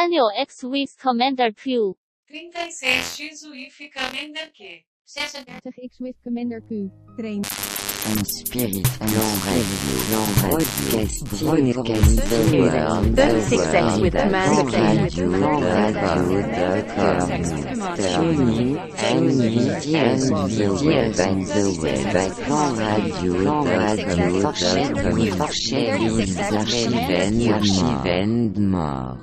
36X with Commander Q. 36X with Commander Q. 36X with Commander Q. Train. Un spirit, broadcasting against the world. 36X with Commander Q. Tuning and media and the web at radio.com for sharing archives and more.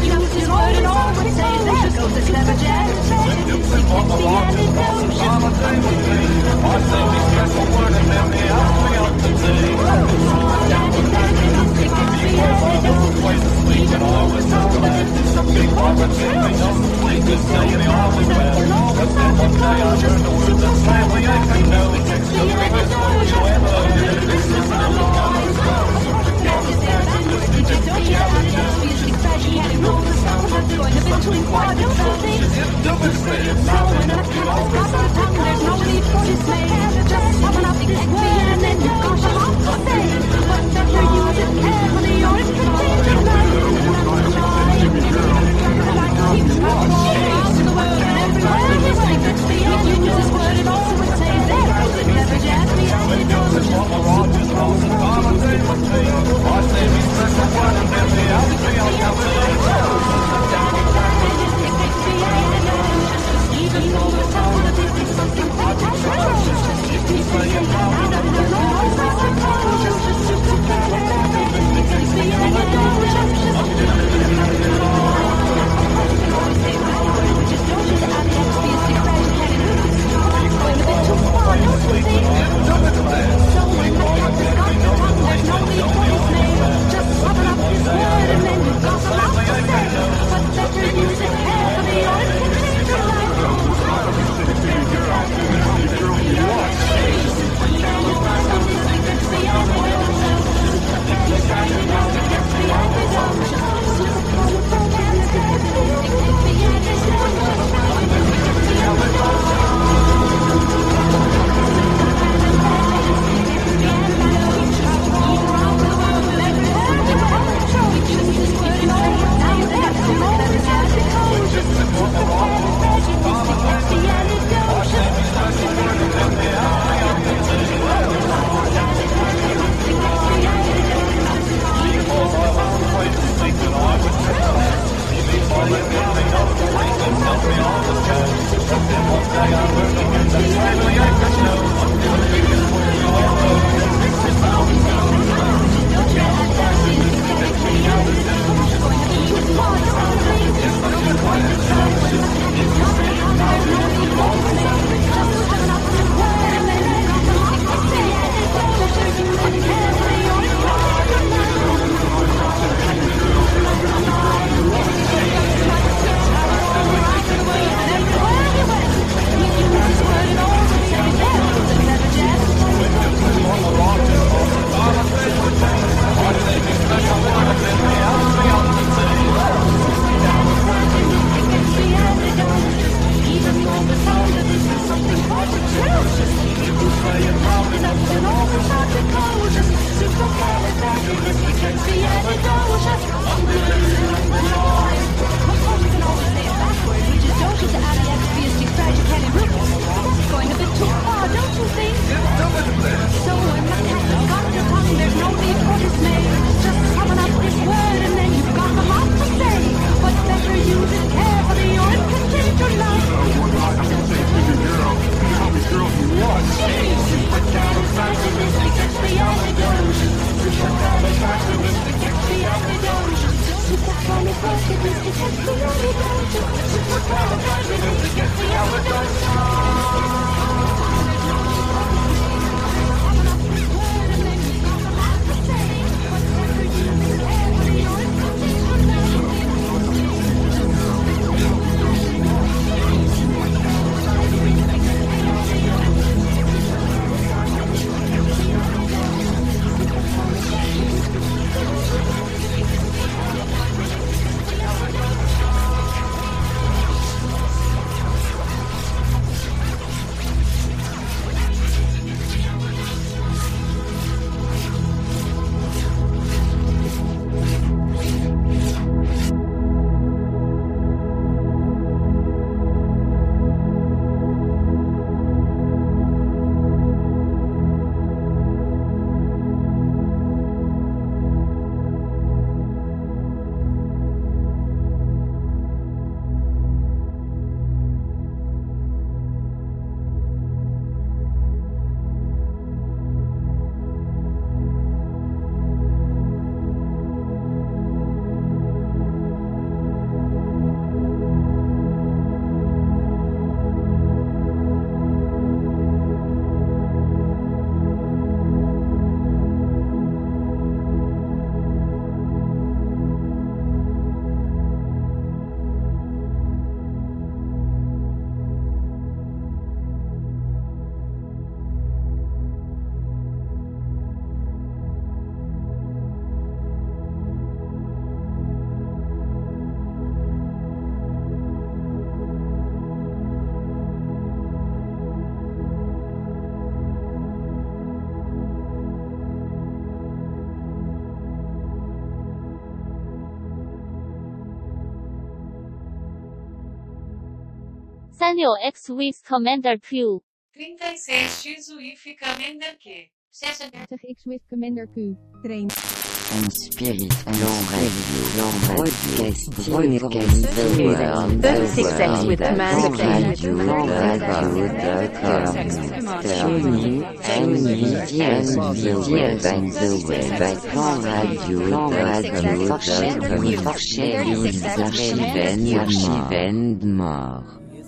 Clever Jack. 36X with Commander Q. 36X UIF Commander Q. 36X with Commander Q. Train. And Spirit Broadcasting the world. 36X with Commander Q. Archives and more.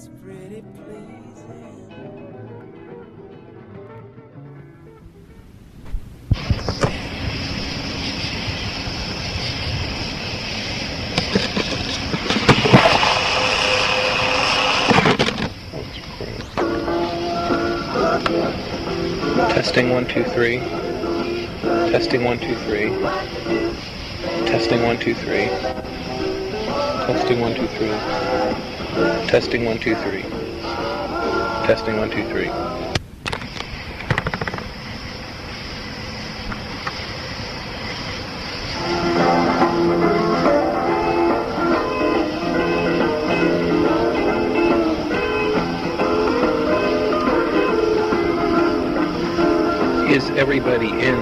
Testing 1 2 3. Testing 1 2 3. Testing 1 2 3. Testing 1 2 3. Testing 1 2 3. Testing 1 2 3. Is everybody in?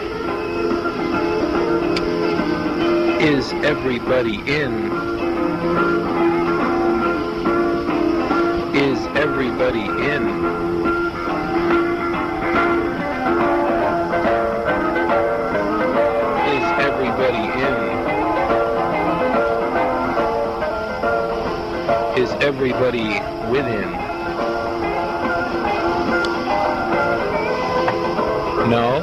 Is everybody in? Is everybody in? Is everybody in? Is everybody within? No?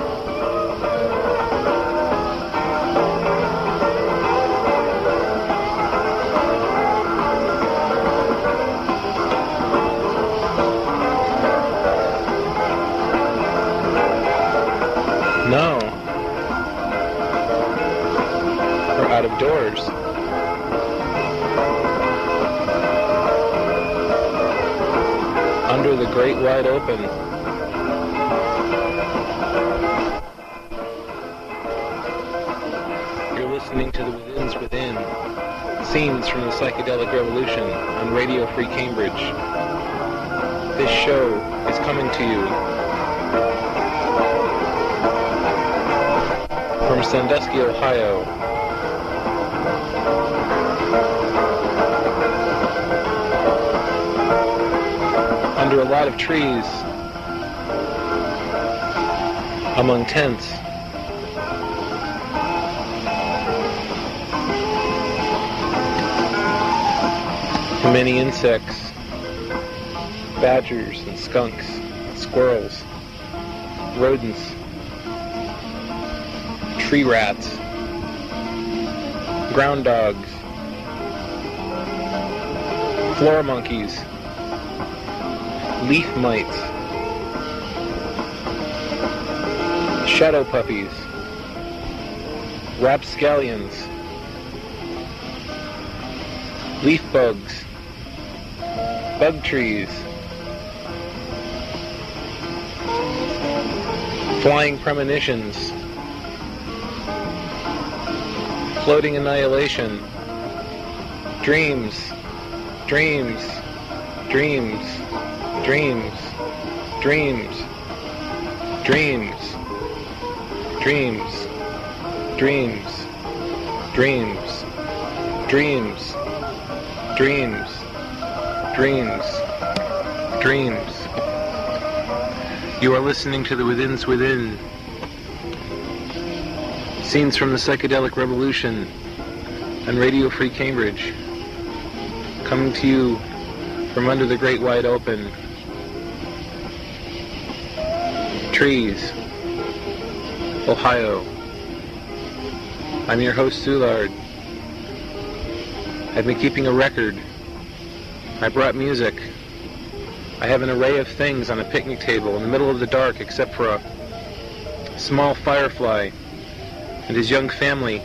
No. We're out of doors. Under the great wide open. Listening to the Within's Within, scenes from the Psychedelic Revolution on Radio Free Cambridge. This show is coming to you from Sandusky, Ohio. Under a lot of trees, among tents. Many insects, badgers and skunks, squirrels, rodents, tree rats, ground dogs, floor monkeys, leaf mites, shadow puppies, rapscallions, leaf bugs, bug trees, flying premonitions, floating annihilation, dreams, dreams, dreams, dreams, dreams, dreams, dreams, dreams, dreams, dreams, dreams, dreams, dreams. You are listening to the Within's Within. Scenes from the Psychedelic Revolution on Radio Free Cambridge. Coming to you from under the great wide open. Trees, Ohio. I'm your host, Soulard. I've been keeping a record. I brought music. I have an array of things on a picnic table in the middle of the dark except for a small firefly and his young family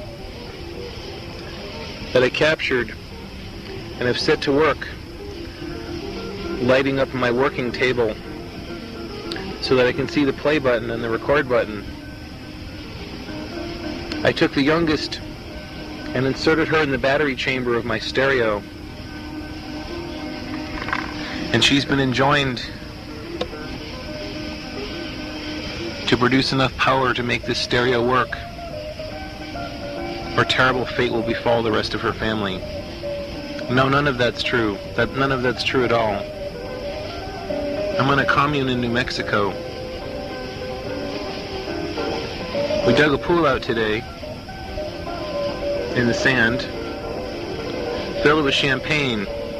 that I captured and have set to work lighting up my working table so that I can see the play button and the record button. I took the youngest and inserted her in the battery chamber of my stereo. And she's been enjoined to produce enough power to make this stereo work, or terrible fate will befall the rest of her family. No, none of that's true. None of that's true at all. I'm on a commune in New Mexico. We dug a pool out today in the sand, filled it with champagne,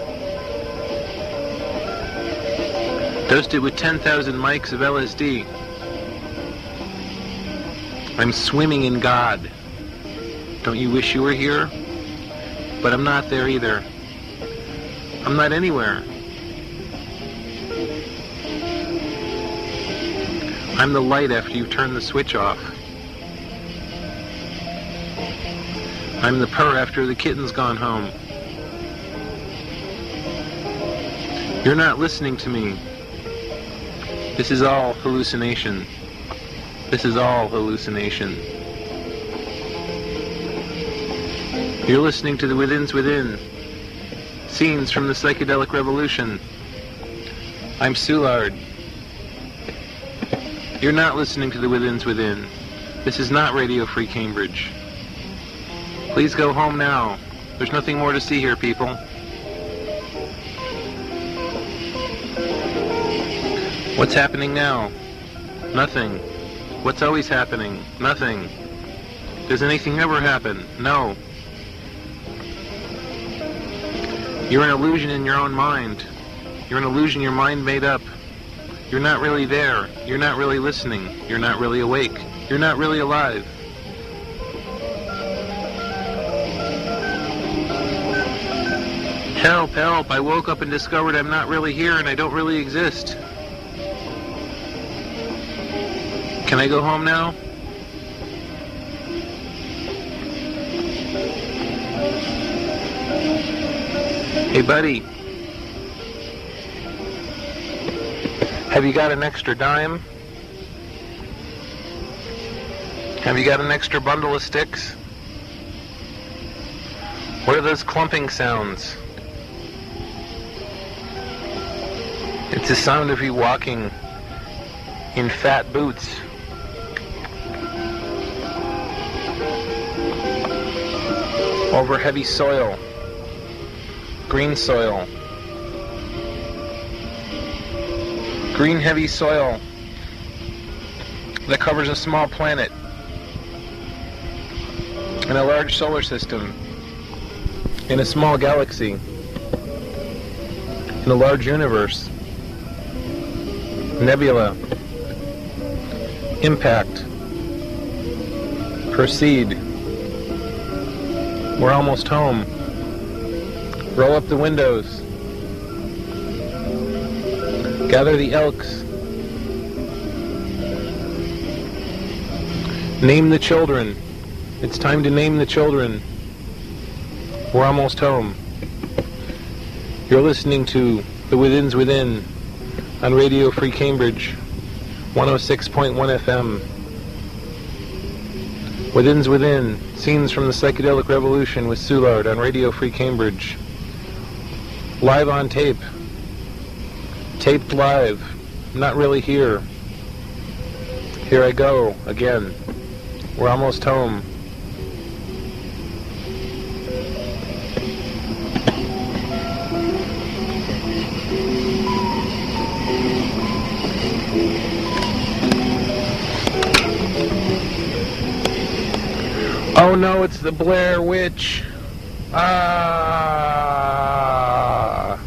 dosed it with 10,000 mics of LSD. I'm swimming in God. Don't you wish you were here? But I'm not there either. I'm not anywhere. I'm the light after you've turned the switch off. I'm the purr after the kitten's gone home. You're not listening to me. This is all hallucination. This is all hallucination. You're listening to the Within's Within. Scenes from the Psychedelic Revolution. I'm Soulard. You're not listening to the Within's Within. This is not Radio Free Cambridge. Please go home now. There's nothing more to see here, people. What's happening now? Nothing. What's always happening? Nothing. Does anything ever happen? No. You're an illusion in your own mind. You're an illusion your mind made up. You're not really there. You're not really listening. You're not really awake. You're not really alive. Help, help, I woke up and discovered I'm not really here and I don't really exist. Can I go home now? Hey, buddy. Have you got an extra dime? Have you got an extra bundle of sticks? What are those clumping sounds? It's the sound of you walking in fat boots. Over heavy soil. Green soil. Green heavy soil that covers a small planet in a large solar system, in a small galaxy, in a large universe. Nebula. Impact. Proceed. We're almost home. Roll up the windows. Gather the elks. Name the children. It's time to name the children. We're almost home. You're listening to The Within's Within on Radio Free Cambridge, 106.1 FM. Within's Within, scenes from the Psychedelic Revolution with Soulard on Radio Free Cambridge. Live on tape. Taped live. Not really here. Here I go, again. We're almost home. Oh no, it's the Blair Witch. Ah.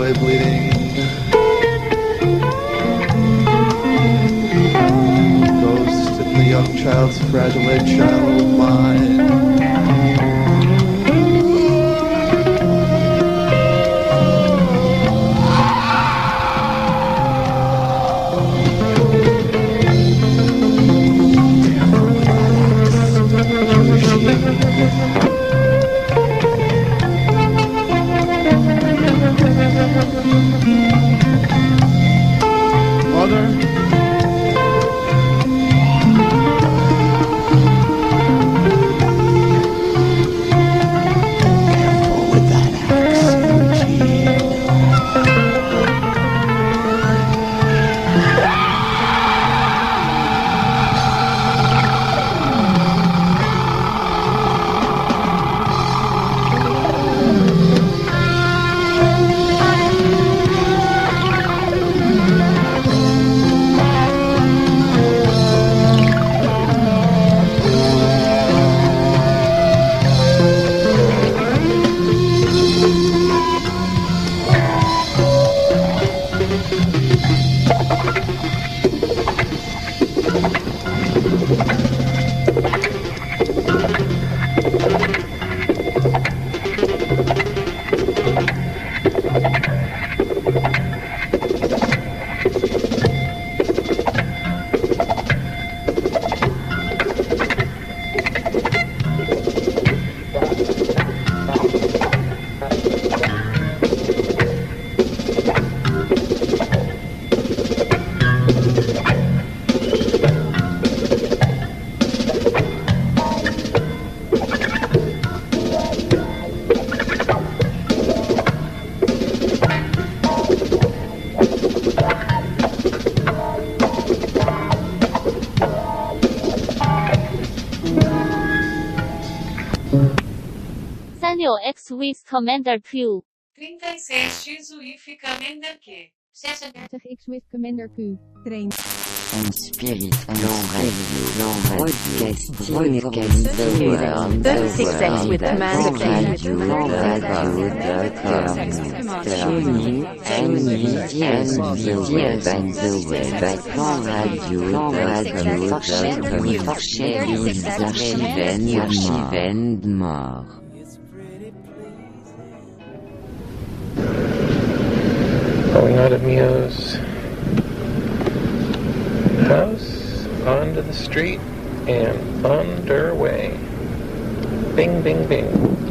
away bleeding. Ghost of the young child's fragile child mind. Daniel X with Commander Q. 36x with Commander Q. 36x with Commander Q. Train. En spirit, broadcasting the world, 36x with Commander Q. Pulling out of Mio's house, onto the street, and underway. Bing, bing, bing.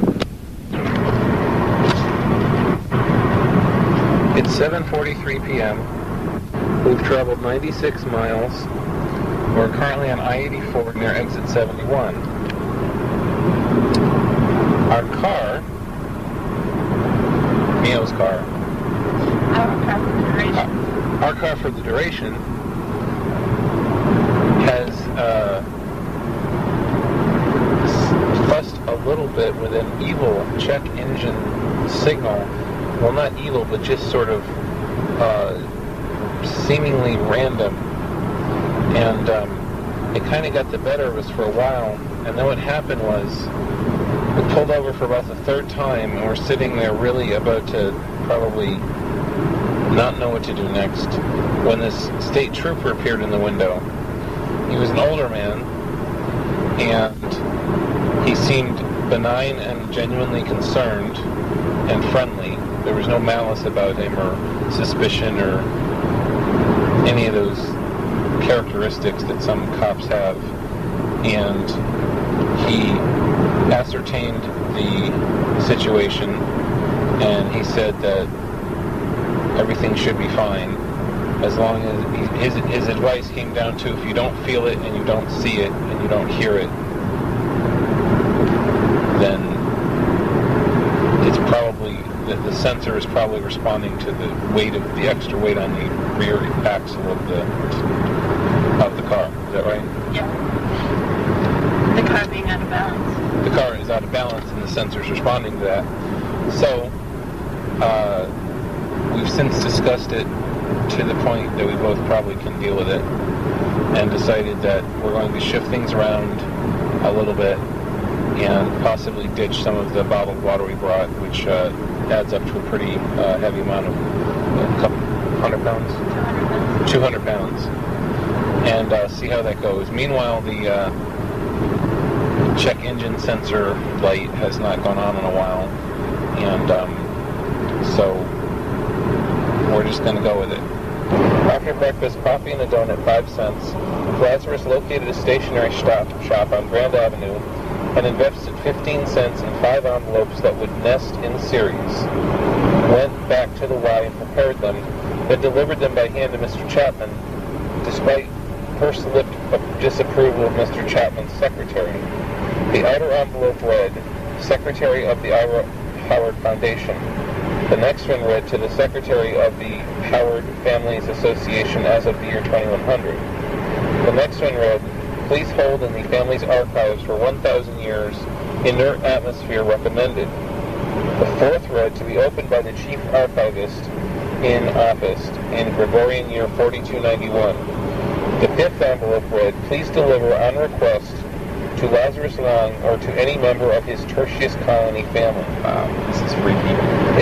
It's 7:43 p.m. We've traveled 96 miles. We're currently on I-84 near exit 71. Our car, Mio's car, our car for the duration has fussed a little bit with an evil check engine signal. Well, not evil, but just sort of seemingly random. And it kind of got the better of us for a while. And then what happened was we pulled over for about the third time, and we're sitting there really about to probably not know what to do next, when this state trooper appeared in the window. He was an older man, and he seemed benign and genuinely concerned and friendly. There was no malice about him or suspicion or any of those characteristics that some cops have. And he ascertained the situation, and he said that everything should be fine, as long as his advice came down to, if you don't feel it and you don't see it and you don't hear it, then it's probably the sensor is probably responding to the weight of the extra weight on the rear axle of the car. Is that right? Yeah. The car being out of balance. The car is out of balance and the sensor's responding to that. So we've since discussed it to the point that we both probably can deal with it, and decided that we're going to shift things around a little bit and possibly ditch some of the bottled water we brought, which adds up to a pretty heavy amount of a couple 100 pounds? 200 pounds. And see how that goes. Meanwhile, the check engine sensor light has not gone on in a while, and so we're just going to go with it. After breakfast, coffee and a donut, 5 cents. Lazarus located a stationery shop on Grand Avenue and invested 15 cents in 5 envelopes that would nest in series. Went back to the Y and prepared them, then delivered them by hand to Mr. Chapman, despite pursed-lipped disapproval of Mr. Chapman's secretary. The outer envelope read, Secretary of the Ira Howard Foundation. The next one read, to the Secretary of the Howard Families Association as of the year 2100. The next one read, please hold in the family's archives for 1,000 years, inert atmosphere recommended. The fourth read, to be opened by the Chief Archivist in office in Gregorian year 4291. The fifth envelope read, please deliver on request to Lazarus Long or to any member of his Tertius Colony family. Wow, this is freaky.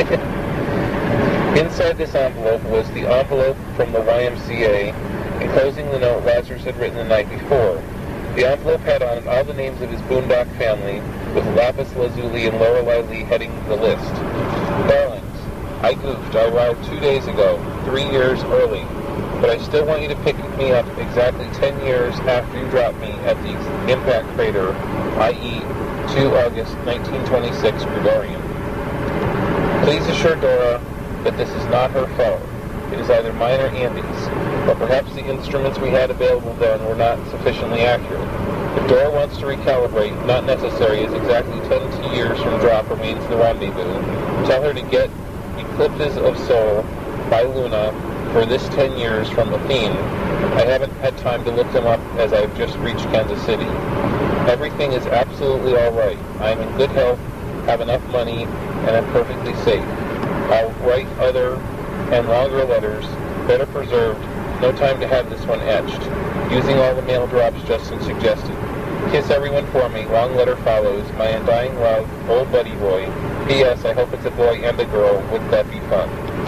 Inside this envelope was the envelope from the YMCA, enclosing the note Lazarus had written the night before. The envelope had on it all the names of his Boondock family, with Lapis Lazuli and Lorelei Lee heading the list. Darlings, I goofed. I arrived 2 days ago, 3 years early. But I still want you to pick me up exactly 10 years after you dropped me at the impact crater, i.e. 2 August 1926 Gregorian. Please assure Dora that this is not her fault. It is either mine or Andy's, or perhaps the instruments we had available then were not sufficiently accurate. If Dora wants to recalibrate, not necessary, as exactly 10 years from drop remains the rendezvous. Tell her to get Eclipses of Soul by Luna for this 10 years from Athene. I haven't had time to look them up as I've just reached Kansas City. Everything is absolutely all right. I am in good health, have enough money, and am perfectly safe. I'll write other and longer letters, better preserved, no time to have this one etched, using all the mail drops Justin suggested. Kiss everyone for me, long letter follows, my undying love, old buddy Roy. P.S. I hope it's a boy and a girl, wouldn't that be fun?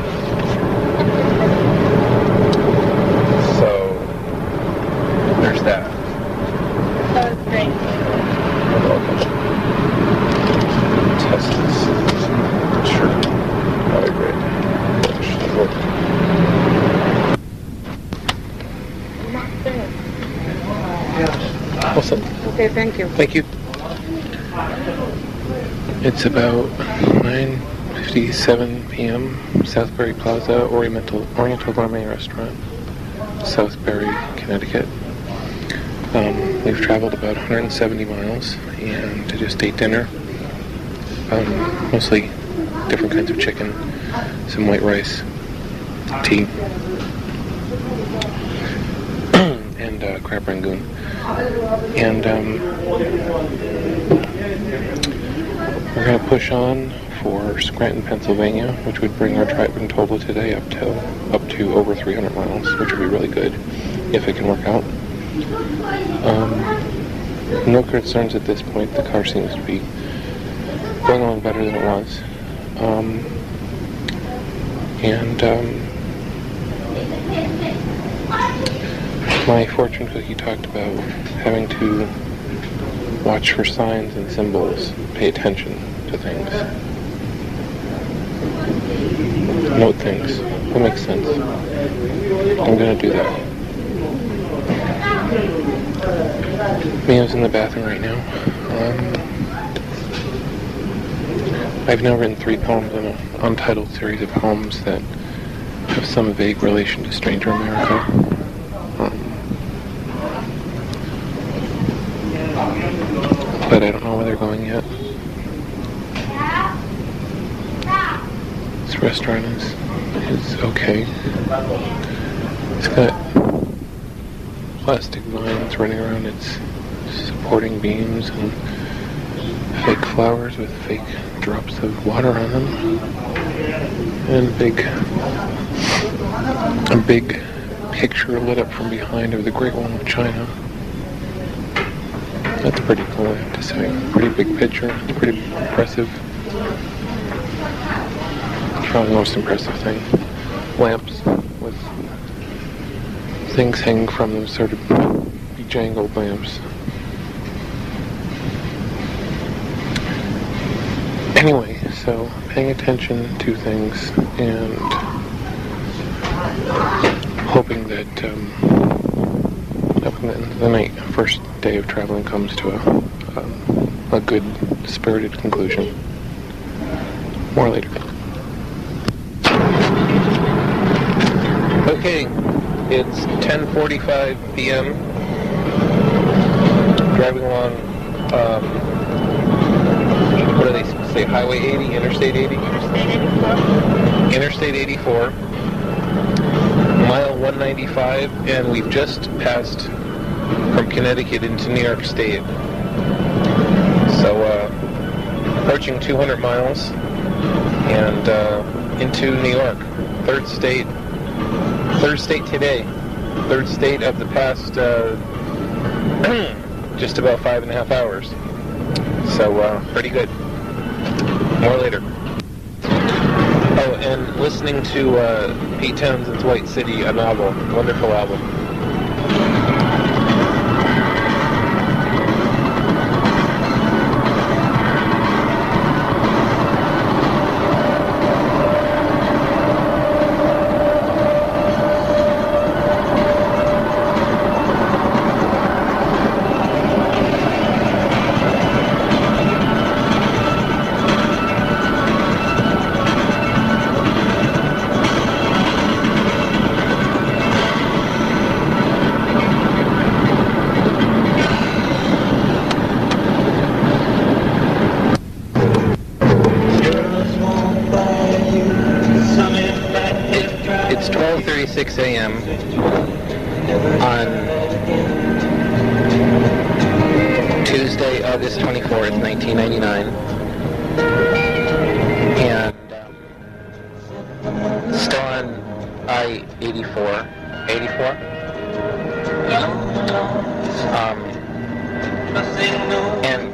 There's that. That was great. Test this. Sure. Not a great. Awesome. Okay, thank you. Thank you. It's about 9:57 p.m. Southbury Plaza, Oriental Gourmet Restaurant, Southbury, Connecticut. We've traveled about 170 miles and just ate dinner. Mostly different kinds of chicken, some white rice, tea, and crab rangoon. And we're going to push on for Scranton, Pennsylvania, which would bring our driving total today up to over 300 miles, which would be really good if it can work out. No concerns at this point. The car seems to be going along better than it was. My fortune cookie talked about having to watch for signs and symbols, pay attention to things, note things. That makes sense. I'm going to do that. Mia's in the bathroom right now. I've now written 3 poems in an untitled series of poems that have some vague relation to Stranger America. But I don't know where they're going yet. This restaurant is okay. It's got plastic vines running around its supporting beams and fake flowers with fake drops of water on them, and a big picture lit up from behind of the Great Wall of China. That's pretty cool, I have to say. Pretty big picture, pretty impressive. Probably the most impressive thing. Lamps with things hanging from them, sort of bejangled lamps. Anyway, so paying attention to things and hoping that the night, first day of traveling comes to a good, spirited conclusion. More later. Okay, it's 10:45 p.m. Driving along, what do they say, Highway 80, Interstate 80? Interstate 84. Mile 195, and we've just passed from Connecticut into New York State. So, approaching 200 miles, and into New York. Third state today. Third state of the past just about 5.5 hours. So, pretty good. More later. Oh, and listening to Pete Townshend's White City, a novel. Wonderful album. It's 12:36 a.m. on Tuesday, August 24th, 1999, and still on I-84. 84? And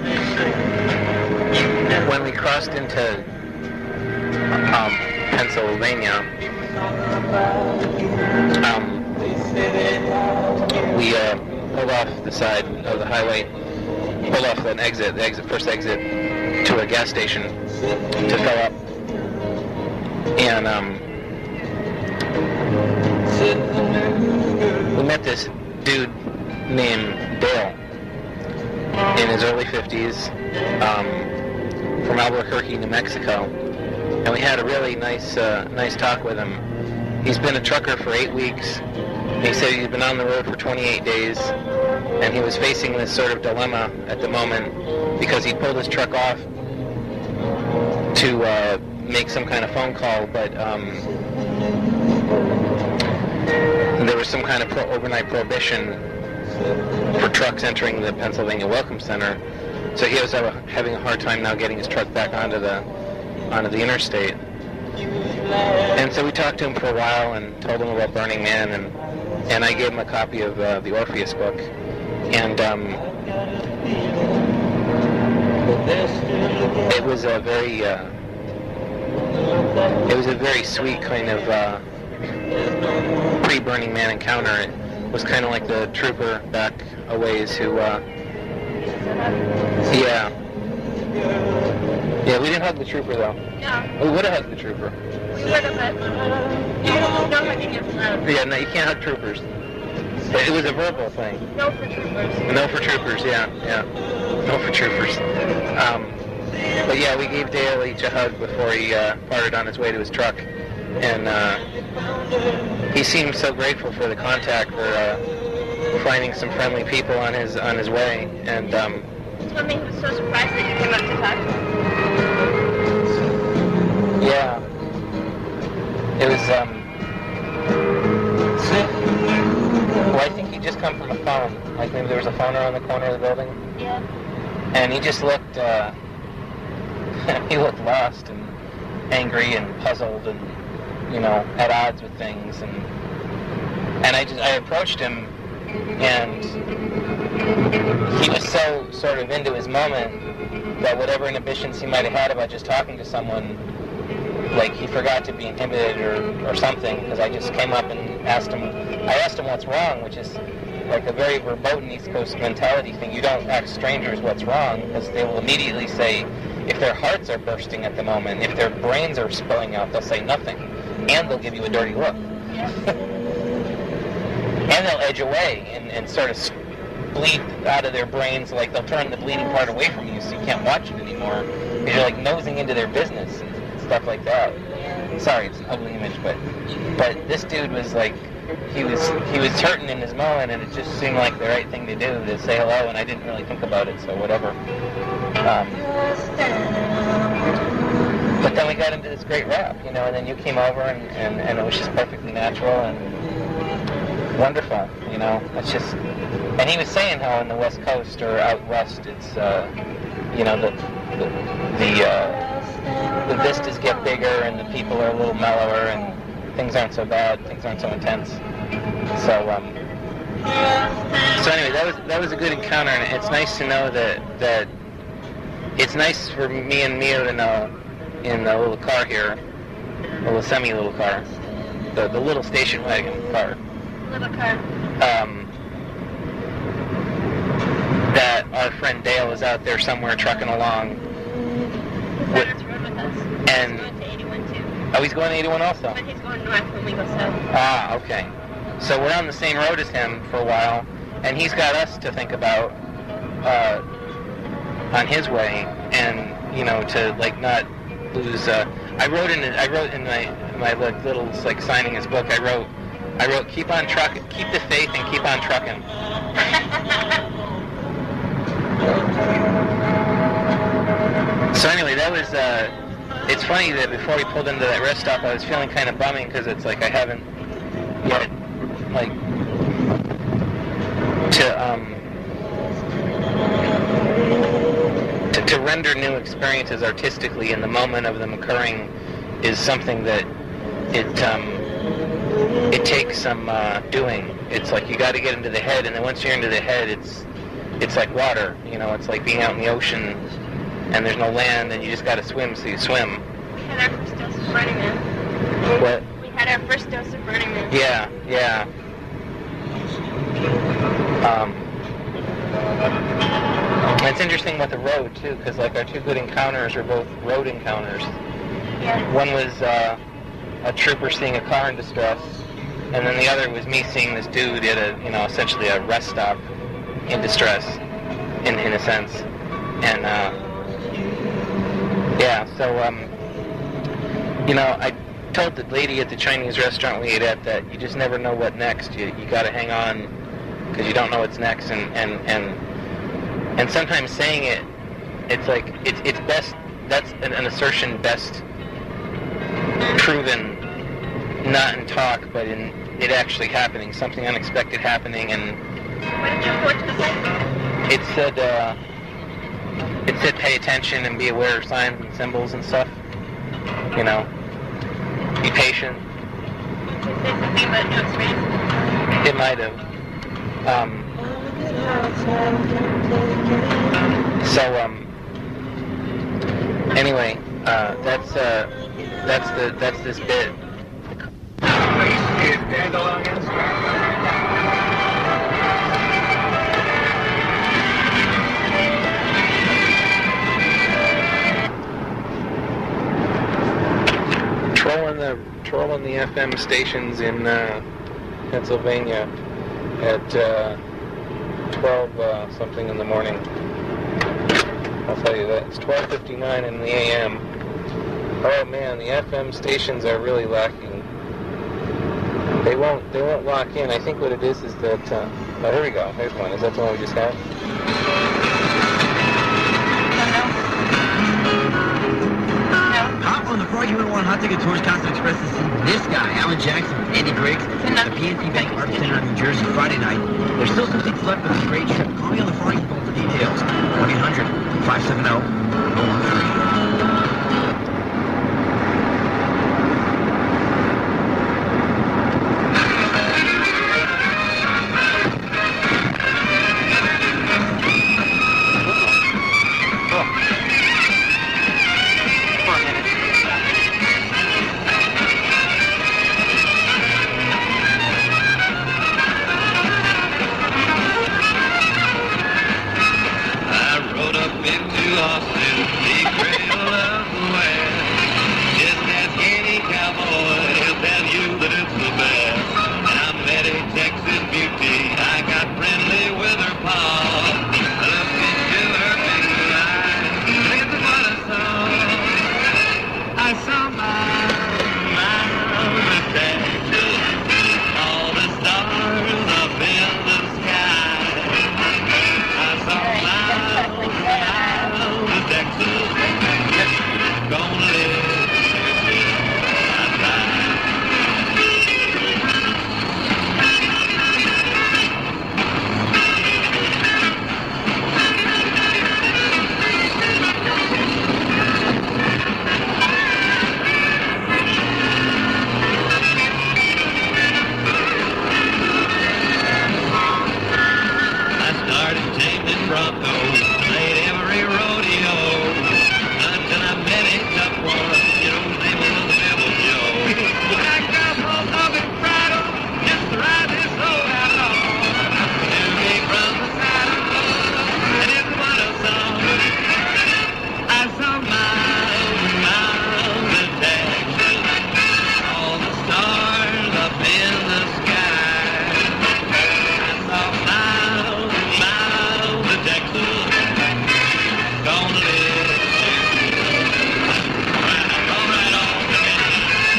when we crossed into Pennsylvania, we pulled off the side of the highway, pulled off an exit, first exit, to a gas station to fill up, and we met this dude named Dale in his early 50s, from Albuquerque, New Mexico. And we had a really nice talk with him. He's been a trucker for 8 weeks. He said he's been on the road for 28 days, and he was facing this sort of dilemma at the moment because he pulled his truck off to make some kind of phone call, but there was some kind of overnight prohibition for trucks entering the Pennsylvania Welcome Center, so he was having a hard time now getting his truck back onto the interstate. And so we talked to him for a while and told him about Burning Man, and I gave him a copy of the Orpheus book. And it was a very sweet kind of pre-Burning Man encounter. It was kind of like the trooper back a ways who yeah, we didn't hug the trooper, though. Yeah. We would have hugged the trooper. We would have, but you don't know how to get them. Yeah, no, you can't hug troopers. But it was a verbal thing. No for troopers. No for troopers, yeah. No for troopers. But yeah, we gave Dale each a hug before he parted on his way to his truck. And he seemed so grateful for the contact, for finding some friendly people on his way. And What made him so surprised that you came up to talk to him? yeah, it was, well, I think he'd just come from a phone. Like maybe there was a phone around the corner of the building. Yeah. And he just looked, he looked lost and angry and puzzled and, at odds with things. And I approached him, and he was so sort of into his moment, that whatever inhibitions he might have had about just talking to someone, like he forgot to be inhibited or something, because I just came up and asked him what's wrong, which is like a very verboten East Coast mentality thing. You don't ask strangers what's wrong, because they will immediately say, if their hearts are bursting at the moment, if their brains are spilling out, they'll say nothing, and they'll give you a dirty look. And they'll edge away and sort of bleed out of their brains, like they'll turn the bleeding part away from you so you can't watch it anymore, because you're like nosing into their business and stuff like that. Sorry, it's an ugly image, but this dude was like, he was hurting in his moment, and it just seemed like the right thing to do, to say hello, and I didn't really think about it, so whatever. But then we got into this great rap, and then you came over, and it was just perfectly natural and wonderful, It's just, and he was saying how in the West Coast or out west, it's, the vistas get bigger and the people are a little mellower and things aren't so bad, things aren't so intense. So anyway, that was a good encounter, and it's nice to know that it's nice for me and Mia to know in the little car here, a little semi-little car, the little station wagon car. Little car. That our friend Dale is out there somewhere trucking along. He's on this road with us. And he's going to 81 too. Oh, he's going to 81 also? But he's going north when we go south. Ah, okay. So we're on the same road as him for a while, and he's got us to think about on his way, and to like not lose. I wrote in my like, little like signing his book. I wrote keep on trucking, keep the faith, and keep on trucking. So anyway, that was. It's funny that before we pulled into that rest stop, I was feeling kind of bumming because it's like I haven't yet like to render new experiences artistically in the moment of them occurring is something that it takes some doing. It's like you got to get into the head, and then once you're into the head, it's like water. It's like being out in the ocean, and there's no land, and you just got to swim, so you swim. We had our first dose of Burning Man. What? We had our first dose of Burning Man. Yeah. And it's interesting about the road, too, because like our two good encounters are both road encounters. Yeah. One was a trooper seeing a car in distress, and then the other was me seeing this dude at essentially a rest stop in distress, in a sense. And, I told the lady at the Chinese restaurant we ate at that you just never know what next. You got to hang on because you don't know what's next, and sometimes saying it's like it's best. That's an assertion best proven not in talk, but in it actually happening, something unexpected happening. And What did you say? it said pay attention and be aware of signs and symbols and stuff. Be patient. Did you say something about new experience? It might have. Anyway, that's this bit. Trolling the FM stations in Pennsylvania at 12 something in the morning. I'll tell you that. It's 12:59 in the AM. Oh man, the FM stations are really lacking. They won't lock in. I think what it is that oh, here we go. Here's one. Is that the one we just had? Hop on the 4U1 Hot Ticket Tours Constant Express to see this guy, Alan Jackson, Andy Griggs, at the PNC Bank Art Center in New Jersey Friday night. There's still some seats left for this great trip. Call me on the phone for details. 1-800-570-013. lost in the cradle of the West. Just ask any cowboy, he'll tell you that it's the best. And I met a Texas beauty, I got friendly with her paw. I looked into her big eyes, this is what I saw. I saw miles of Texas, all the stars up in the sky. I saw miles of Texas, gonna live. Broncos, played every rodeo, until I met a tough one, you know, his name was Devil Joe. I got hold of him bridle, just to ride this old outlaw. Threw me from the saddle, and it's what I saw. I saw miles and miles of Texas, all the stars up in the sky. I saw miles and miles of Texas, gonna live. All right, all together.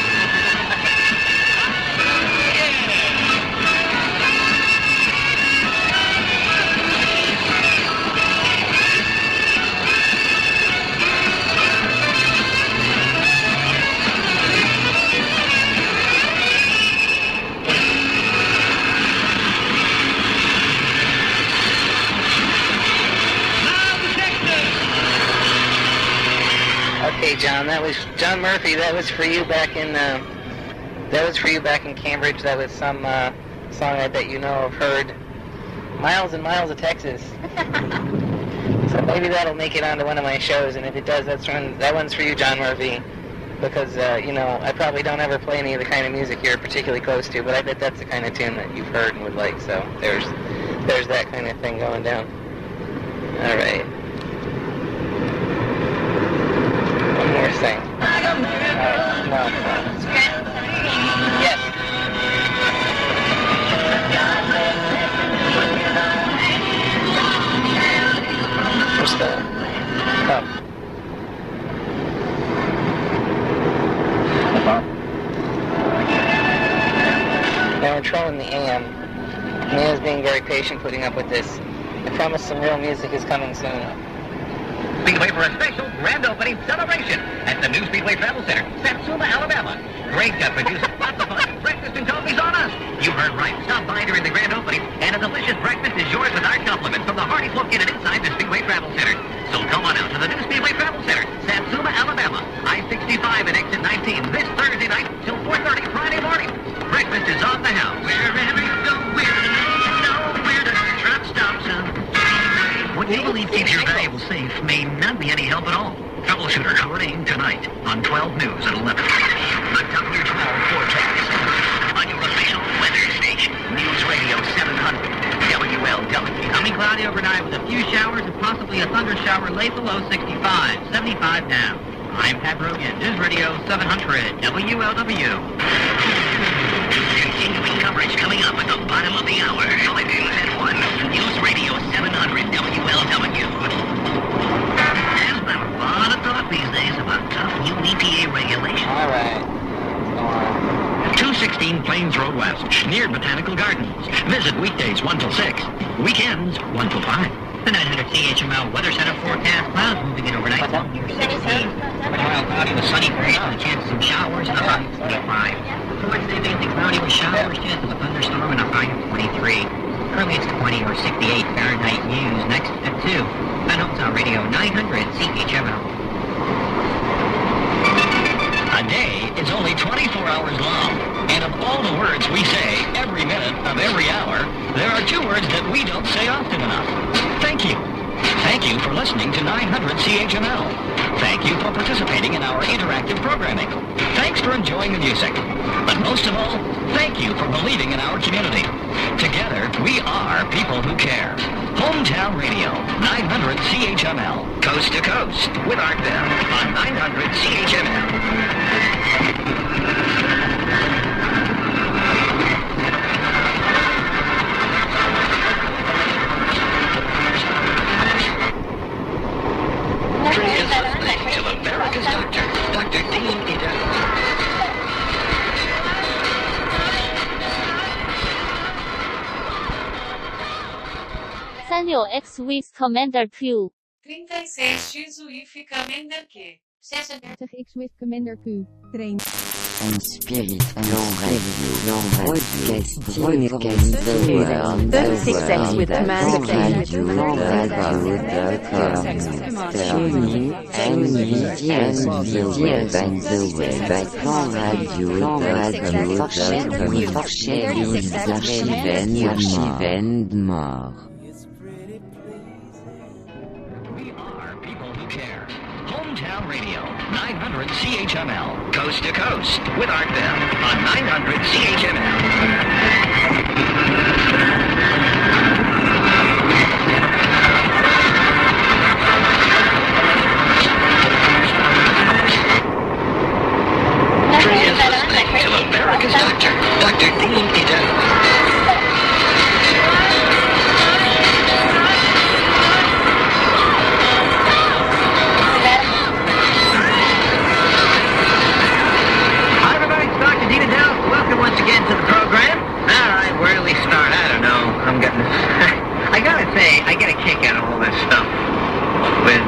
Okay, John, that was John Murphy. That was for you back in Cambridge. That was some song I bet you know have heard. Miles and Miles of Texas. So maybe that'll make it onto one of my shows, and if it does, that one's for you, John Murphy. Because you know, I probably don't ever play any of the kind of music you're particularly close to, but I bet that's the kind of tune that you've heard and would like. So there's that kind of thing going down. All right. One more thing. No. Yes. What's that? Oh. Now we're trolling the AM. Neil's being very patient putting up with this. I promise some real music is coming soon. Speedway for a special grand opening celebration at the new Speedway Travel Center, Satsuma, Alabama. Great produce lots of fun. Breakfast and coffee's on us. You heard right. Stop by during the grand opening, and a delicious breakfast is yours with our compliments from the hearty located inside the Speedway Travel Center. So come on out to the new Speedway Travel Center, Satsuma, Alabama, I-65 and exit 19 this Thursday night till 4:30 Friday morning. Breakfast is on the house. Wherever you go, where the truck stops. What you believe keeps your valuable safe may not be any help at all. Troubleshooter recording tonight on 12 News at 11. The W12 forecast on your official weather station, News Radio 700 WLW. Coming cloudy overnight with a few showers and possibly a thunder shower late below 65, 75 now. I'm Pat Rogan, News Radio 700 WLW. Continuing coverage coming up at the bottom of the hour. News at 1. News Radio 700 WLW. There's been a lot of talk these days about tough new EPA regulations. All right. Go on. 216 Plains Road West, near Botanical Gardens. Visit weekdays 1 till 6, weekends 1 till 5. The 900 CHML Weather Center forecast, clouds moving in overnight along near 16. Tomorrow cloudy with sunny periods and chances of showers and a high of 25. Wednesday, mainly cloudy with showers, chances of thunderstorm and a high of 23. Currently it's 20 or 68 Fahrenheit. News next at 2. Van Holtzau Radio 900 CHML. A day is only 24 hours long, and of all the words we say every minute of every hour, there are two words that we don't say often enough. Thank you. Thank you for listening to 900 CHML. Thank you for participating in our interactive programming. Thanks for enjoying the music. But most of all, thank you for believing in our community. Together, we are people who care. Hometown Radio, 900 CHML, coast to coast, with Art Bell on 900 CHML. To America's Doctor, Dr. Dean Edel. Sanyo X with Commander Q. 36 Shizuifi Commander Q. 36 with Commander Q. Train. And Spirit, broadcast the world. 36X with Commander Q. Tune and media and the web at radio and more. We are people who care. Hometown Radio, 900 CHML, coast to coast, with Art Bell on 900 CHML. To America's Doctor, Dr. Dean Edel. Once again to the program. Alright, where do we start? I don't know. I'm getting... I gotta say, I get a kick out of all this stuff with,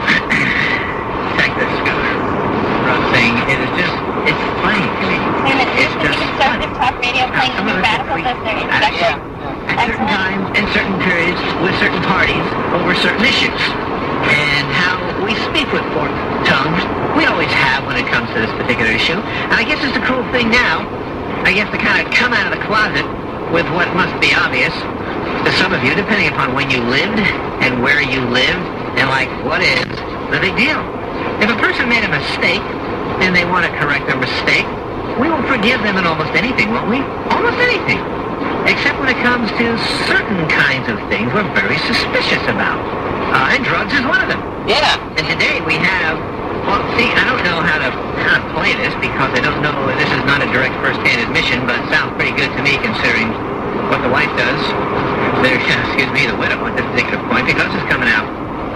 check this thing. It is just, it's funny to me. It's just conservative talk radio playing the radical listener introduction. At certain times and certain periods with certain parties over certain issues. And how we speak with forked tongues. We always have when it comes to this particular issue. And I guess it's a cool thing now, I guess, to kind of come out of the closet with what must be obvious to some of you, depending upon when you lived and where you lived, and like, what is the big deal? If a person made a mistake and they want to correct their mistake, we will forgive them in almost anything, won't we? Almost anything. Except when it comes to certain kinds of things we're very suspicious about. And drugs is one of them. Yeah. And today we have... Well, see, I don't know how to play this because I don't know, this is not a direct first-hand admission, but it sounds pretty good to me considering what the wife does. Excuse me, the widow at this particular point, because it's coming out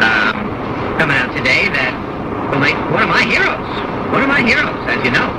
today that one of my heroes, as you know.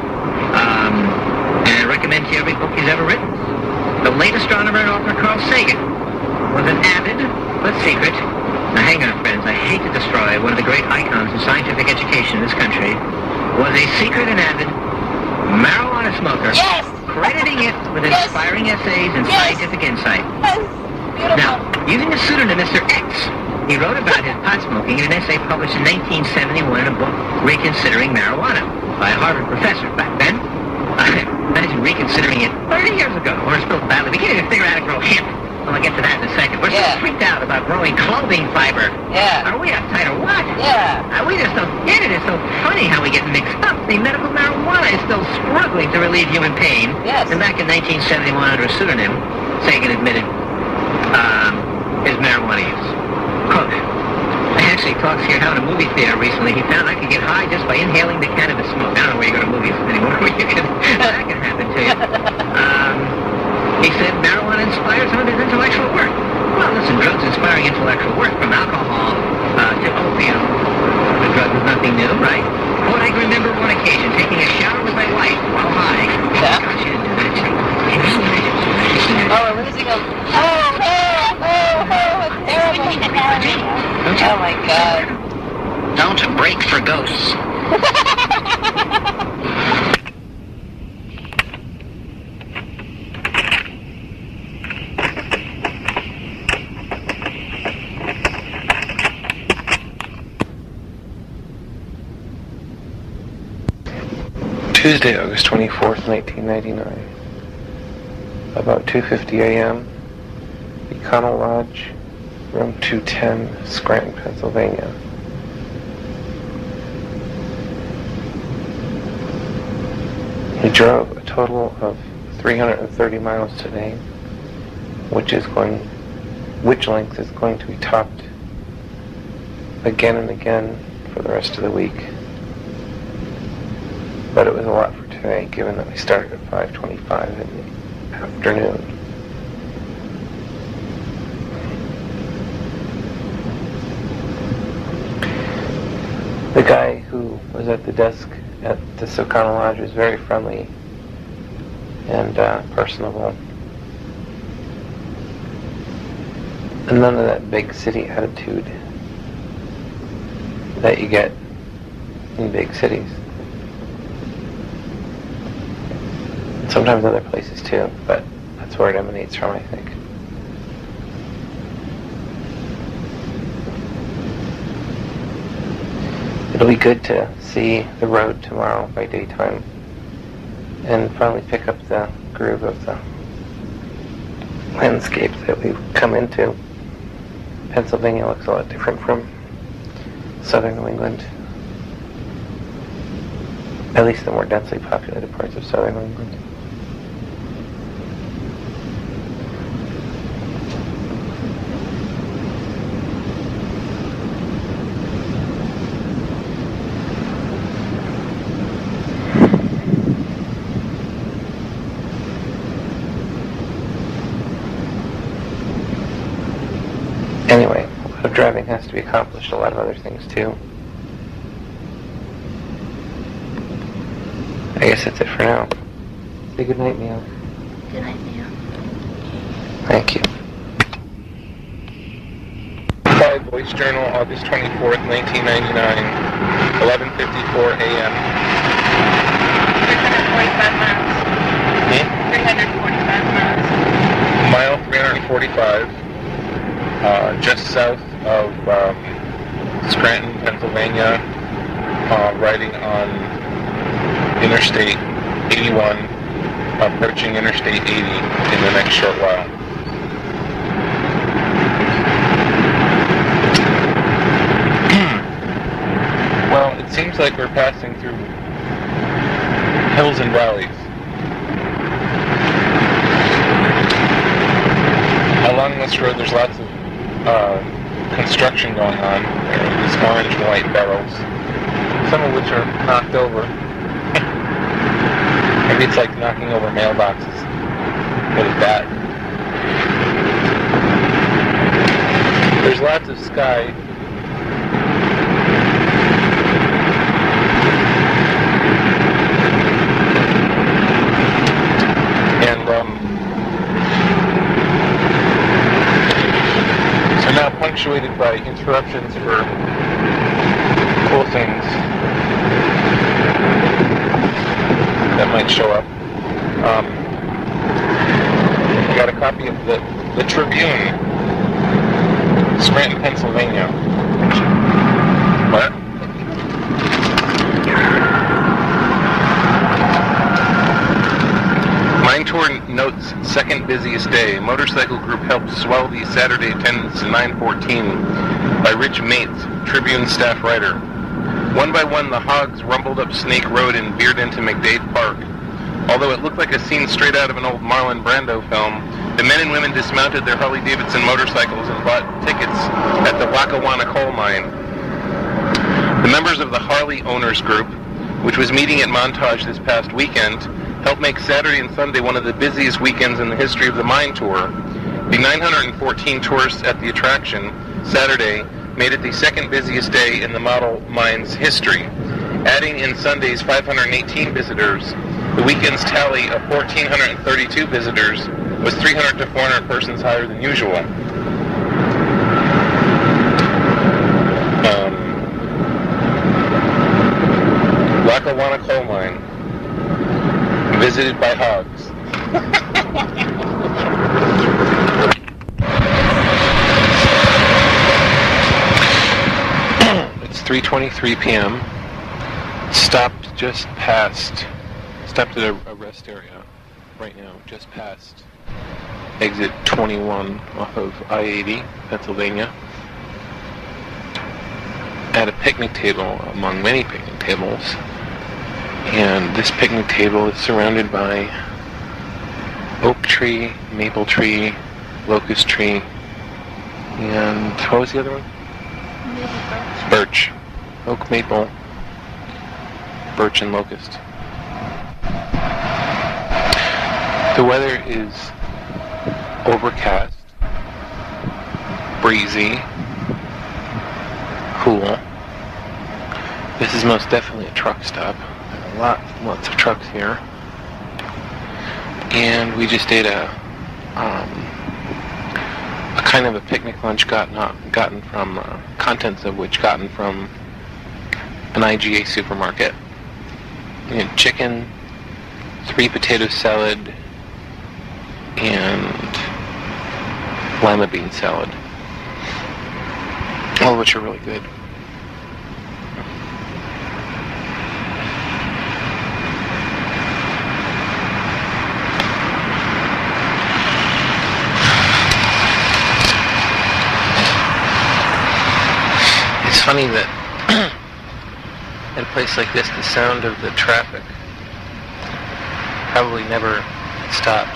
And I recommend to you every book he's ever written. The late astronomer and author Carl Sagan was an avid, but secret, now hang on, friends, I hate to destroy one of the great icons of scientific education in this country, was a secret and avid marijuana smoker. Yes! Crediting it with inspiring essays and scientific insight. Now, using the pseudonym Mr. X, he wrote about his pot smoking in an essay published in 1971 in a book, Reconsidering Marijuana, by a Harvard professor back then. Imagine reconsidering it 30 years ago. We're still badly. We can't even figure out how to grow hemp. Well, I'll get to that in a second. We're so freaked out about growing clothing fiber. Yeah. Are we uptight or what? Yeah. We just don't get it. It's so funny how we get mixed up. The medical marijuana is still struggling to relieve human pain. Yes. And back in 1971, under a pseudonym, Sagan admitted his marijuana use. Quote, I actually talked here how in a movie theater recently he found I could get high just by inhaling the cannabis smoke. I don't know where you go to movies anymore where you can, that can happen to you. He said marijuana inspired some of his intellectual work. Well, listen, drugs inspiring intellectual work from alcohol to opium. The drug was nothing new, right? Quote, I can remember one occasion taking a shower with my wife while high. Yeah. Gosh, you didn't do that. Oh, we're losing a... it's terrible. Oh, my God. Don't break for ghosts. Tuesday, August 24th, 1999. About 2:50 a.m., Econo Lodge, room 210, Scranton, Pennsylvania. He drove a total of 330 miles today, which is going which length is going to be topped again and again for the rest of the week. But it was a lot for today, given that we started at 5:25 in the afternoon. The guy who was at the desk at the Socana Lodge was very friendly and personable. And none of that big city attitude that you get in big cities. Sometimes other places too, but that's where it emanates from, I think. It'll be good to see the road tomorrow by daytime and finally pick up the groove of the landscape that we've come into. Pennsylvania looks a lot different from southern New England. At least the more densely populated parts of southern New England. Anyway, a lot of driving has to be accomplished, a lot of other things too. I guess that's it for now. Say good night, Mia. Good night, Mia. Thank you. Five Voice Journal, August 24th, 1999, 11:54 a.m. 345 miles. 345 miles. Mile 345, just south of Scranton, Pennsylvania, riding on Interstate 81, approaching Interstate 80 in the next short while. Well, it seems like we're passing through hills and valleys. Along this road there's lots of construction going on. There are these orange and white barrels, some of which are knocked over. Maybe it's like knocking over mailboxes with a bat. There's lots of sky. And so now punctuated by interruptions for cool things that might show up. I got a copy of the Tribune, Scranton, Pennsylvania. What? Mine Tour notes second busiest day. Motorcycle group helped swell the Saturday attendance to 914 by Rich Mates, Tribune staff writer. One by one, the hogs rumbled up Snake Road and veered into McDade Park. Although it looked like a scene straight out of an old Marlon Brando film, the men and women dismounted their Harley-Davidson motorcycles and bought tickets at the Lackawanna coal mine. The members of the Harley Owners Group, which was meeting at Montage this past weekend, helped make Saturday and Sunday one of the busiest weekends in the history of the mine tour. The 914 tourists at the attraction, Saturday, made it the second busiest day in the model mine's history. Adding in Sunday's 518 visitors, the weekend's tally of 1,432 visitors was 300 to 400 persons higher than usual. Lackawanna coal mine, visited by hogs. It's 3:23 p.m. Stopped at a rest area right now, just past exit 21 off of I-80, Pennsylvania, at a picnic table among many picnic tables. And this picnic table is surrounded by oak tree, maple tree, locust tree, And what was the other one? Birch. Oak, maple, birch, and locust. The weather is overcast, breezy, cool. This is most definitely a truck stop. Lots of trucks here. And we just ate a kind of a picnic lunch gotten from, contents of which gotten from an IGA supermarket. We had chicken, 3 potato salad, and lima bean salad. All of which are really good. It's funny that at a place like this, the sound of the traffic probably never stops.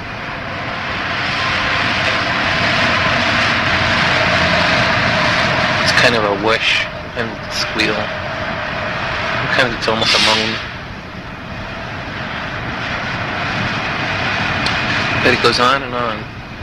It's kind of a whoosh and squeal. Sometimes it's almost a moan. But it goes on and on.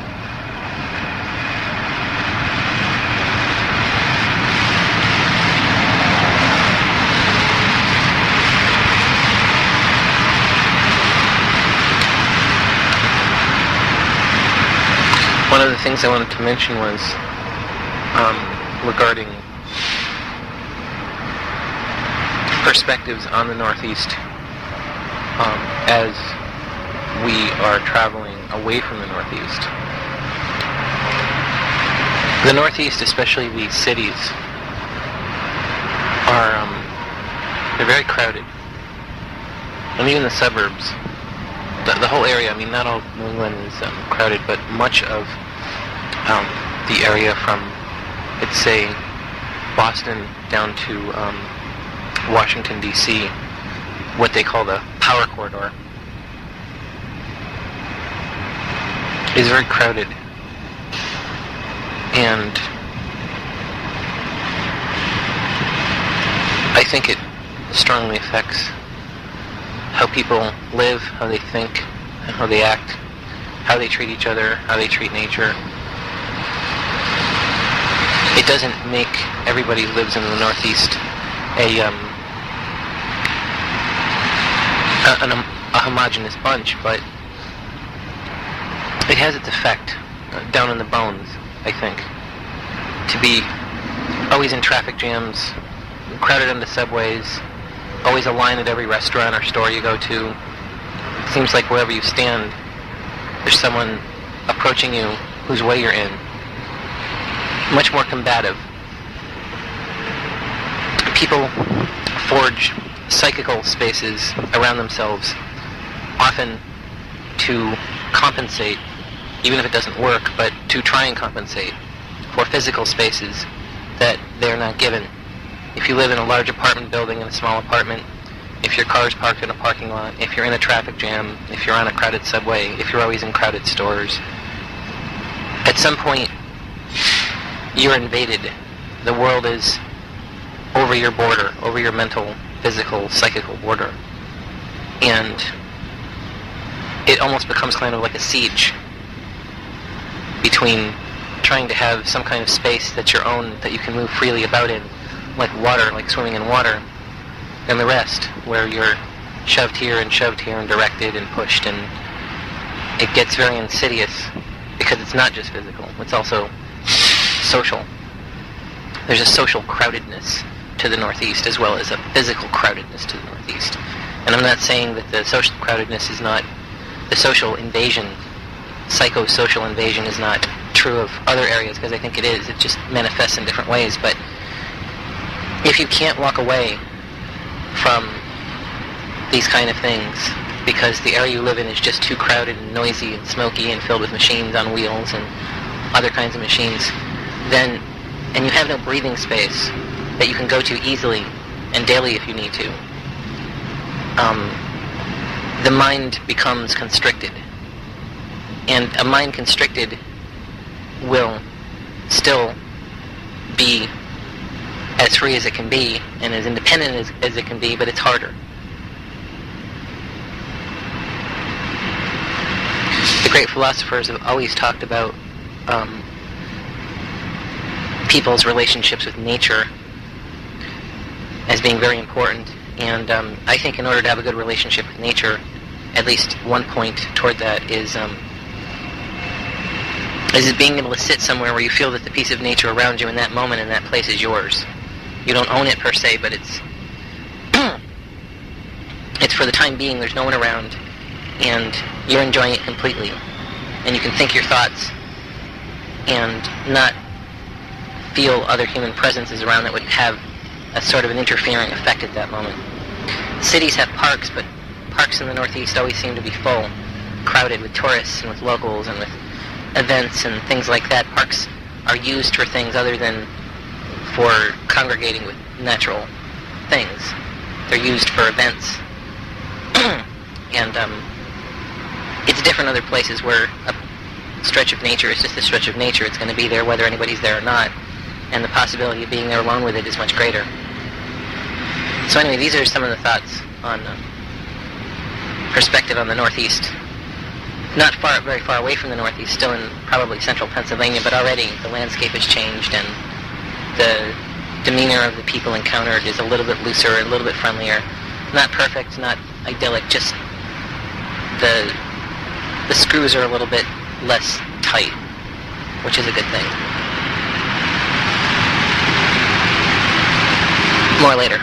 One of the things I wanted to mention was regarding perspectives on the Northeast as we are traveling away from the Northeast. The Northeast, especially these cities, they're very crowded. And even the suburbs, the whole area, I mean, not all New England is crowded, but much of the area from, let's say, Boston down to Washington, D.C., what they call the Power Corridor, is very crowded. And I think it strongly affects how people live, how they think, and how they act, how they treat each other, how they treat nature. It doesn't make everybody who lives in the Northeast a homogeneous bunch, but it has its effect down in the bones, I think. To be always in traffic jams, crowded into subways, always a line at every restaurant or store you go to. It seems like wherever you stand, there's someone approaching you whose way you're in. Much more combative. People forge psychical spaces around themselves, often to compensate, even if it doesn't work, but to try and compensate for physical spaces that they're not given. If you live in a large apartment building in a small apartment, if your car's parked in a parking lot, if you're in a traffic jam, if you're on a crowded subway, if you're always in crowded stores, at some point you're invaded. The world is over your border, over your mental, physical, psychical border. And it almost becomes kind of like a siege between trying to have some kind of space that's your own, that you can move freely about in, like water, like swimming in water, and the rest, where you're shoved here and directed and pushed, and it gets very insidious because it's not just physical, it's also social. There's a social crowdedness to the Northeast as well as a physical crowdedness to the Northeast. And I'm not saying that the social crowdedness is not, the social invasion, psychosocial invasion is not true of other areas, because I think it is. It just manifests in different ways. But if you can't walk away from these kind of things because the area you live in is just too crowded and noisy and smoky and filled with machines on wheels and other kinds of machines, then, and you have no breathing space that you can go to easily and daily if you need to, the mind becomes constricted. And a mind constricted will still be as free as it can be and as independent as it can be, but it's harder. The great philosophers have always talked about people's relationships with nature as being very important, and I think in order to have a good relationship with nature, at least one point toward that is being able to sit somewhere where you feel that the piece of nature around you in that moment in that place is yours. You don't own it per se, but it's it's for the time being. There's no one around, and you're enjoying it completely, and you can think your thoughts and not feel other human presences around that would have a sort of an interfering effect at that moment. Cities have parks, but parks in the Northeast always seem to be full, crowded with tourists and with locals and with events and things like that. Parks are used for things other than for congregating with natural things. They're used for events. And it's different other places where a stretch of nature is just a stretch of nature. It's going to be there whether anybody's there or not, and the possibility of being there alone with it is much greater. So anyway, these are some of the thoughts on perspective on the Northeast. Not very far away from the Northeast, still in probably central Pennsylvania, but already the landscape has changed and the demeanor of the people encountered is a little bit looser, a little bit friendlier. Not perfect, not idyllic, just the screws are a little bit less tight, which is a good thing. More later.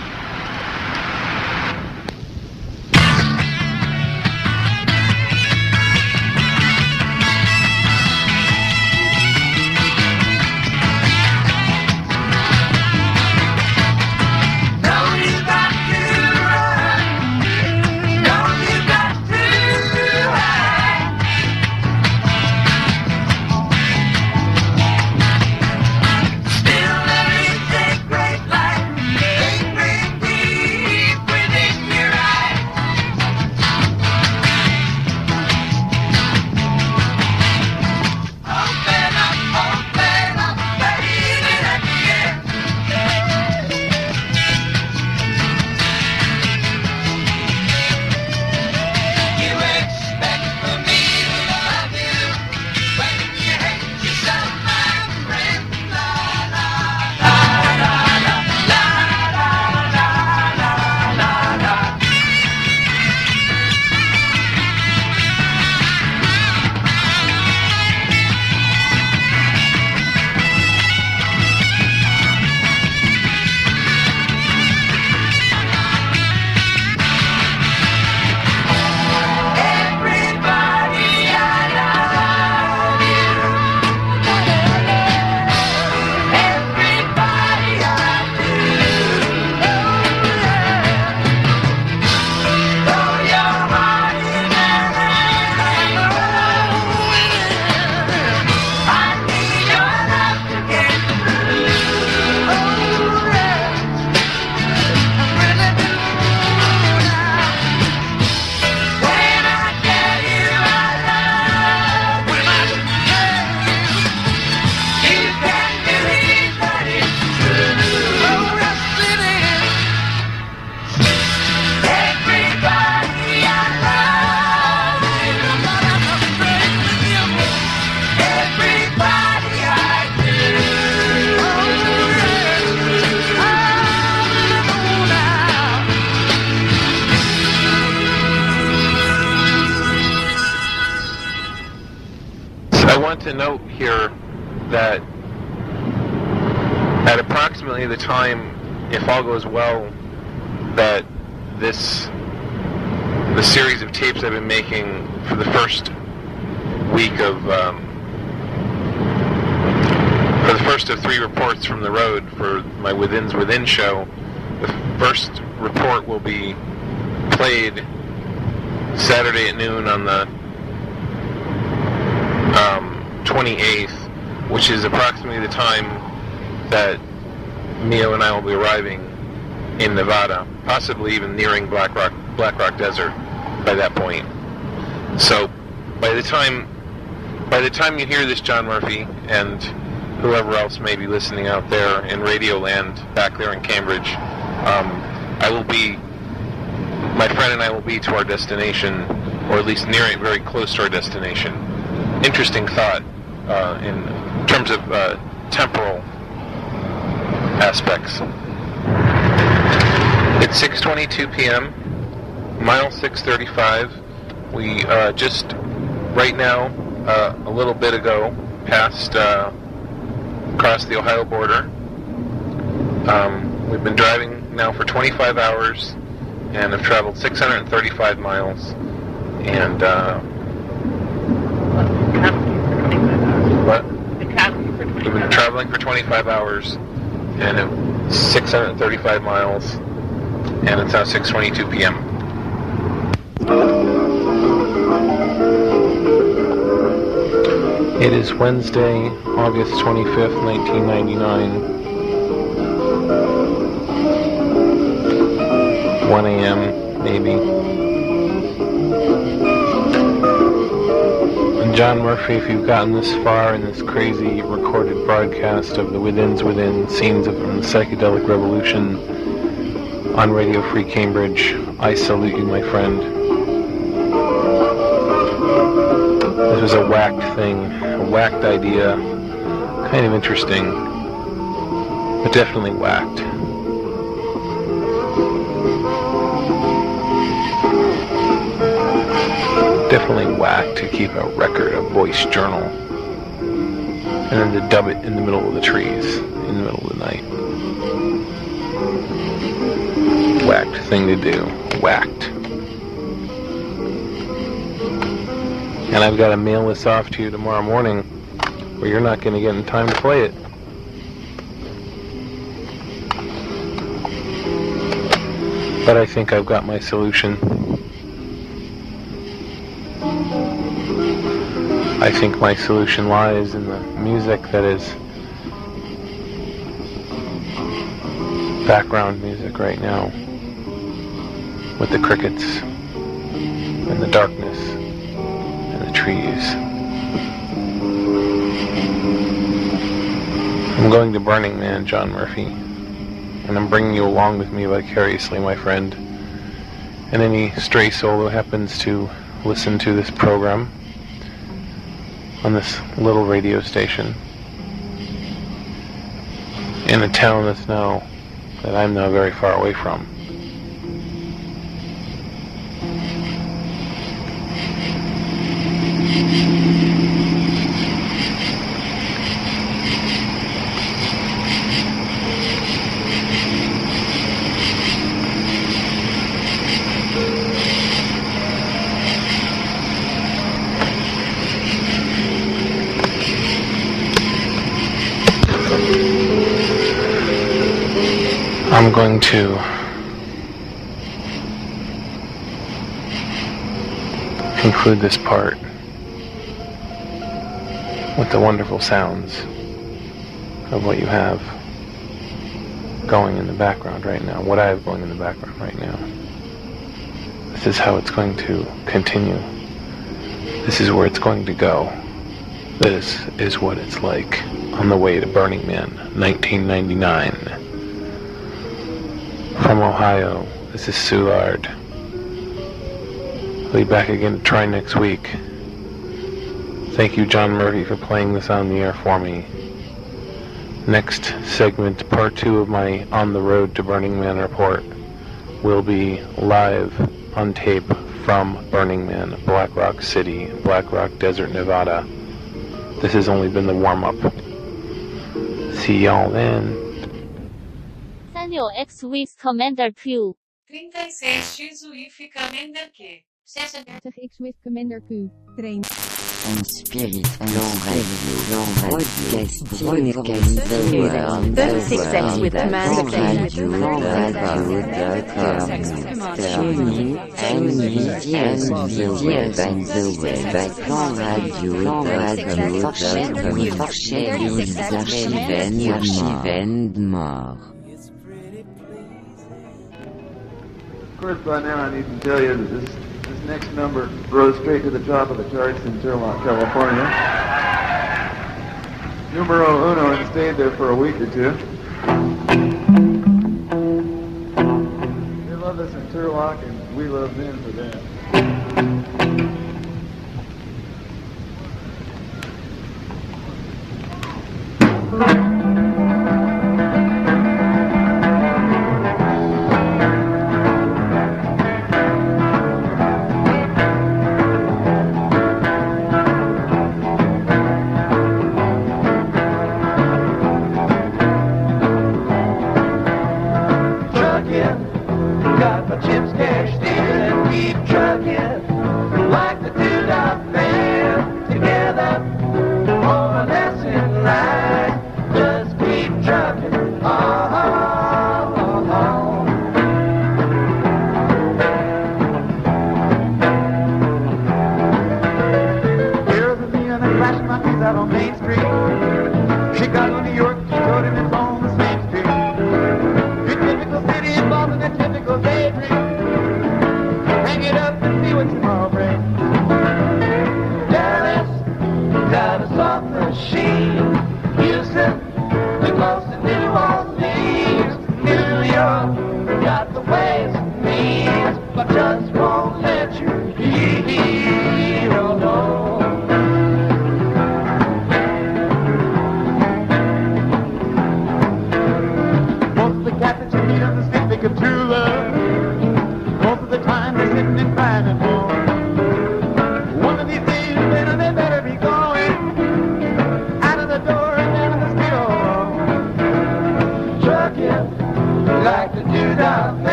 To note here that at approximately the time, if all goes well, that the series of tapes I've been making for the first week of for the first of 3 reports from the road for my Within's Within show, the first report will be played Saturday at noon on the 28th, which is approximately the time that Mio and I will be arriving in Nevada, possibly even nearing Black Rock Desert by that point. So by the time you hear this, John Murphy, and whoever else may be listening out there in Radioland back there in Cambridge. My friend and I will be to our destination, or at least near it, very close to our destination. Interesting thought in terms of temporal aspects. It's 6:22 p.m., mile 635. We just right now, a little bit ago, passed across the Ohio border. We've been driving now for 25 hours and have traveled 635 miles. And what? We've been traveling for 25 hours and 635 miles, and it's now 6:22 p.m. It is Wednesday, August 25th, 1999. 1 a.m. maybe. And John Murphy, if you've gotten this far in this crazy recorded broadcast of the Within's Within scenes from the Psychedelic Revolution on Radio Free Cambridge, I salute you, my friend. This was a whacked thing, a whacked idea, kind of interesting, but definitely whacked. Definitely whack to keep a record, a voice journal, and then to dub it in the middle of the trees, in the middle of the night. Whacked thing to do. Whacked. And I've got to mail this off to you tomorrow morning, or you're not going to get in time to play it. But I think I've got my solution. I think my solution lies in the music that is background music right now, with the crickets and the darkness and the trees. I'm going to Burning Man, John Murphy, and I'm bringing you along with me vicariously, my friend, and any stray soul who happens to listen to this program on this little radio station in a town that I'm now very far away from. I'm going to conclude this part with the wonderful sounds of what you have going in the background right now, what I have going in the background right now. This is how it's going to continue. This is where it's going to go. This is what it's like on the way to Burning Man, 1999. From Ohio, this is Soulard. I'll be back again to try next week. Thank you, John Murphy, for playing this on the air for me. Next segment, part 2 of my On the Road to Burning Man report, will be live on tape from Burning Man, Black Rock City, Black Rock Desert, Nevada. This has only been the warm-up. See y'all then. Daniel X with Commander Q. 36X with Commander Q. 36X with Commander Q. Train. On Spirit Radio, broadcasting from the world. 36X with Commander Q. Tuning, NVIDIA by the web at planradio.com/archive and more. Of course, by now I need to tell you that this next number rose straight to the top of the charts in California. numero uno and stayed there for a week or two. They love us in Turlock and we love them for that.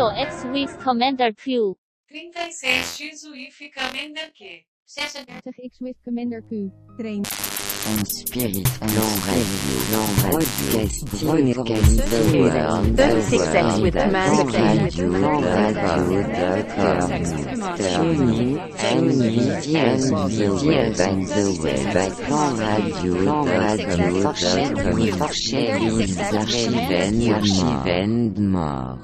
Sanyo X with Commander Q. 36X with Commander Q. 36X with Commander Q. Train. On spirit, long radio, broadcasting from the world, 36X with Commander Q. Tuning, NVIDIA and the web at planradio.com, sharing archives and more.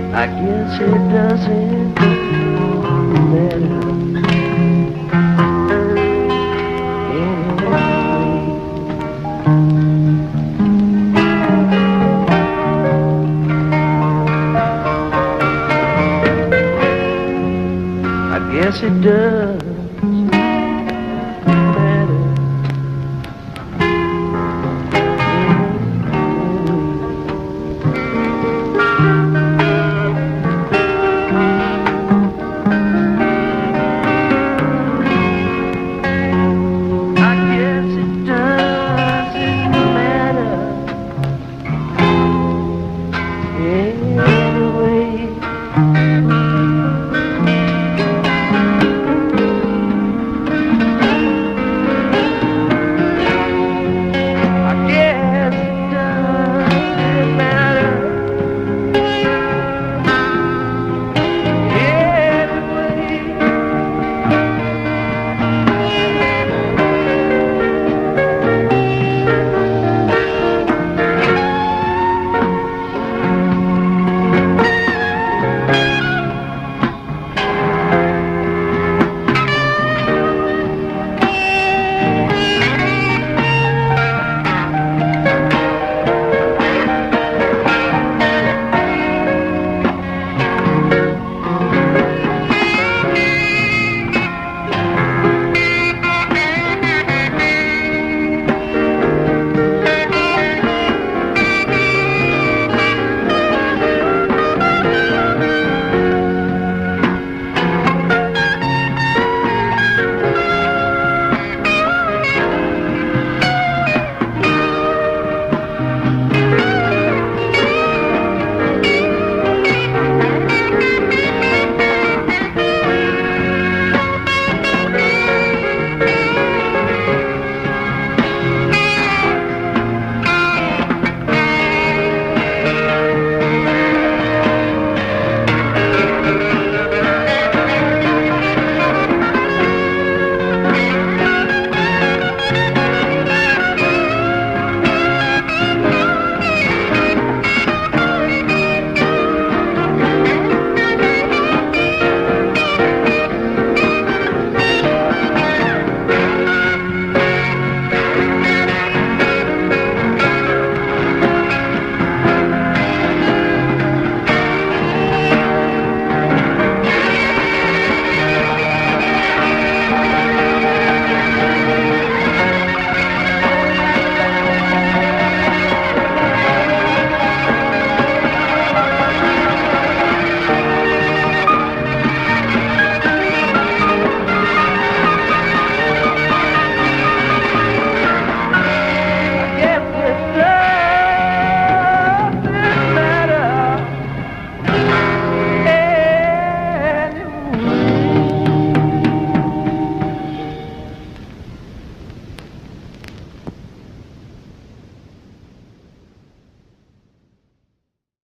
I guess it doesn't matter anyway. I guess it does.